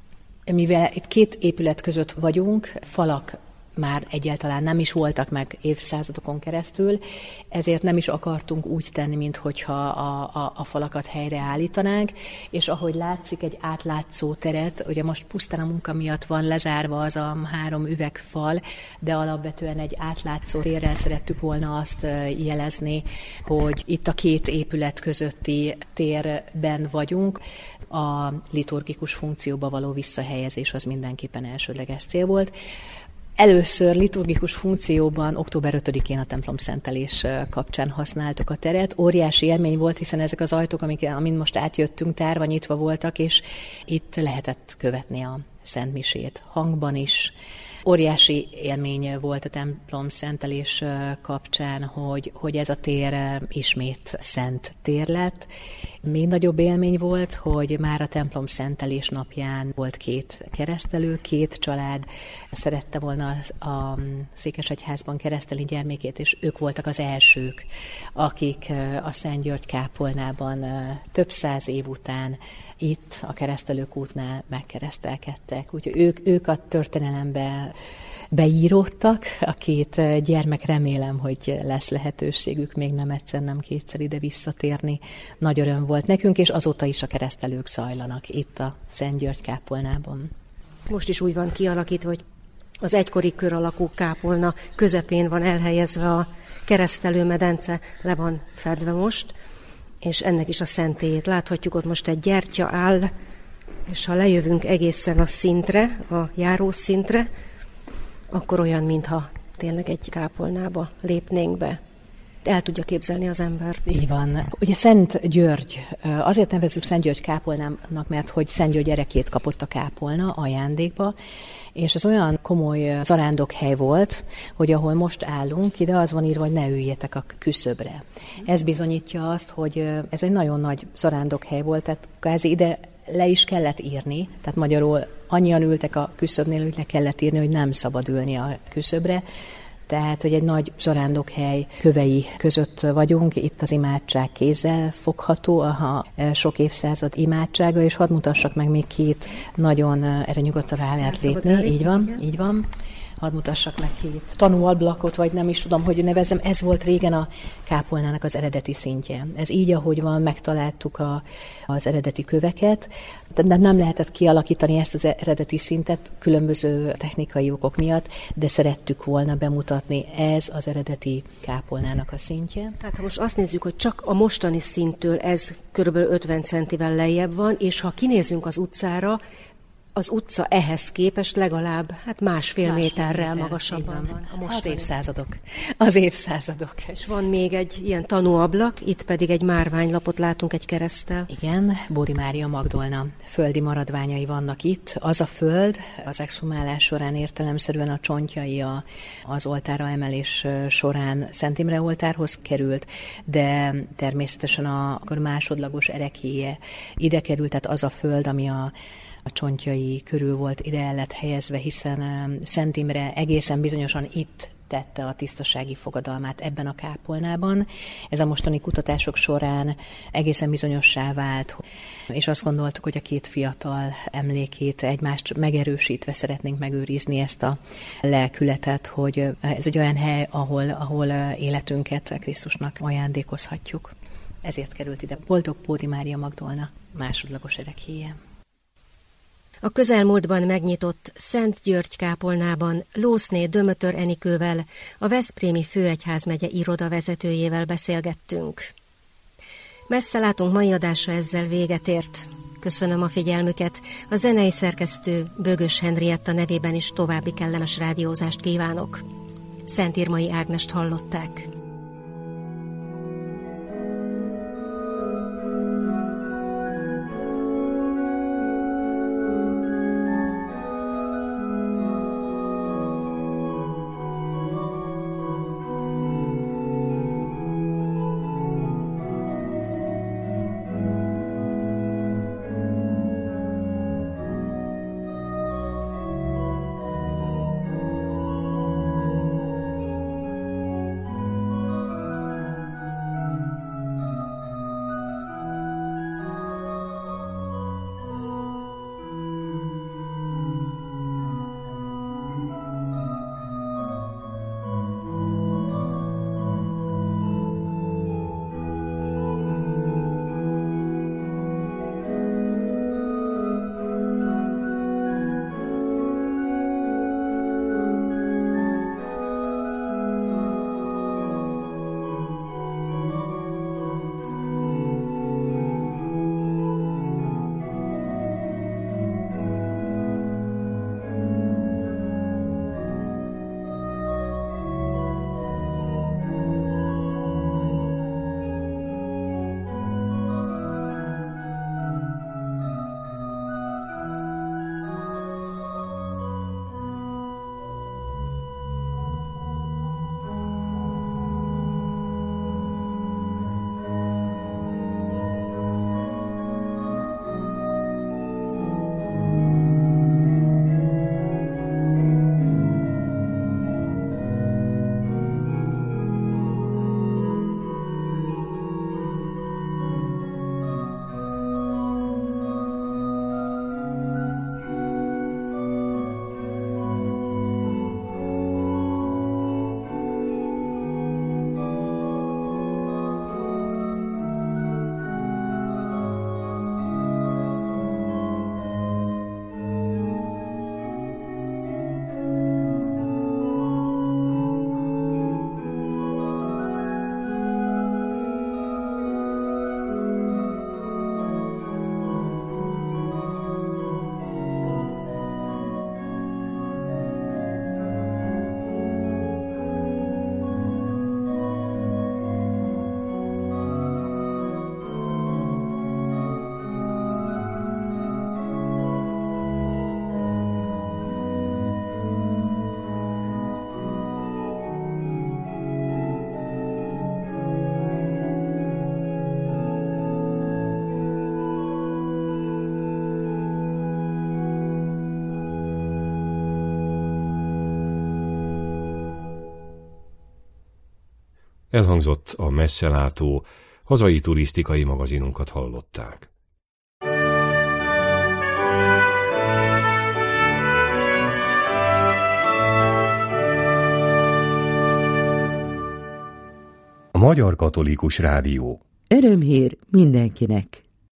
Mivel itt két épület között vagyunk, falak már egyáltalán nem is voltak meg évszázadokon keresztül, ezért nem is akartunk úgy tenni, minthogyha a, a, a falakat helyreállítanánk, és ahogy látszik, egy átlátszó teret, ugye most pusztán a munka miatt van lezárva az a három üvegfal, de alapvetően egy átlátszó térrel szerettük volna azt jelezni, hogy itt a két épület közötti térben vagyunk. A liturgikus funkcióba való visszahelyezés az mindenképpen elsődleges cél volt. Először liturgikus funkcióban október ötödikén a templom szentelés kapcsán használtuk a teret. Óriási élmény volt, hiszen ezek az ajtók, amik, amin most átjöttünk, tárva nyitva voltak, és itt lehetett követni a szentmisét hangban is. Óriási élmény volt a templom szentelés kapcsán, hogy, hogy ez a tér ismét szent tér lett. Még nagyobb élmény volt, hogy már a templom szentelés napján volt két keresztelő, két család szerette volna a Székesegyházban keresztelni gyermekét, és ők voltak az elsők, akik a Szent György kápolnában több száz év után itt a Keresztelők útnál megkeresztelkedtek. Úgyhogy ők, ők a történelembe beíródtak. A két gyermek, remélem, hogy lesz lehetőségük még nem egyszer, nem kétszer ide visszatérni. Nagy öröm volt nekünk, és azóta is a keresztelők zajlanak itt a Szent György kápolnában. Most is úgy van kialakítva, hogy az egykori kör alakú kápolna közepén van elhelyezve a keresztelőmedence, le van fedve most, és ennek is a szentélyét láthatjuk, ott most egy gyertya áll, és ha lejövünk egészen a szintre, a járószintre, akkor olyan, mintha tényleg egy kápolnába lépnénk be. El tudja képzelni az ember. Így van. Ugye Szent György, azért nevezzük Szent György kápolnának, mert hogy Szent György gyerekét kapott a kápolna ajándékba, és ez olyan komoly zarándokhely volt, hogy ahol most állunk, ide az van írva, hogy ne üljetek a küszöbre. Ez bizonyítja azt, hogy ez egy nagyon nagy zarándokhely volt, tehát kvázi ide le is kellett írni, tehát magyarul annyian ültek a küszöbnél, hogy le kellett írni, hogy nem szabad ülni a küszöbre. Tehát, hogy egy nagy zarándokhely kövei között vagyunk, itt az imádság kézzel fogható, a sok évszázad imádsága, és hadd mutassak meg még két nagyon, erre nyugodtan rá lehet lépni, így van, így van. Hadd mutassak meg két tanúablakot, vagy nem is tudom, hogy nevezzem, ez volt régen a kápolnának az eredeti szintje. Ez így, ahogy van, megtaláltuk a, az eredeti köveket, de nem lehetett kialakítani ezt az eredeti szintet különböző technikai okok miatt, de szerettük volna bemutatni, ez az eredeti kápolnának a szintje. Tehát ha most azt nézzük, hogy csak a mostani szinttől ez körülbelül ötven centivel lejjebb van, és ha kinézünk az utcára, az utca ehhez képest legalább hát másfél, másfél méterrel méter, magasabban van. van. A az évszázadok. Az évszázadok. És van még egy ilyen tanúablak, itt pedig egy márványlapot látunk egy kereszttel. Igen, Bódi Mária Magdolna földi maradványai vannak itt. Az a föld az exhumálás során értelemszerűen a csontjai a, az oltára emelés során Szent Imre oltárhoz került, de természetesen a, a másodlagos ereklyéje ide került, tehát az a föld, ami a a csontjai körül volt ide el lett helyezve, hiszen Szent Imre egészen bizonyosan itt tette a tisztasági fogadalmát ebben a kápolnában. Ez a mostani kutatások során egészen bizonyossá vált, és azt gondoltuk, hogy a két fiatal emlékét egymást megerősítve szeretnénk megőrizni ezt a lelkületet, hogy ez egy olyan hely, ahol, ahol életünket Krisztusnak ajándékozhatjuk. Ezért került ide Boldog Bódi Mária Magdolna másodlagos ereklyéje. A közelmúltban megnyitott Szent György kápolnában Lószné Dömötör Enikővel, a Veszprémi Főegyházmegye irodavezetőjével beszélgettünk. Messze látunk mai adása ezzel véget ért. Köszönöm a figyelmüket, a zenei szerkesztő Bögös Henrietta nevében is további kellemes rádiózást kívánok. Szentírmai Ágnest hallották. Elhangzott a Messzelátó, hazai turisztikai magazinunkat hallották. A Magyar Katolikus Rádió. Örömhír mindenkinek.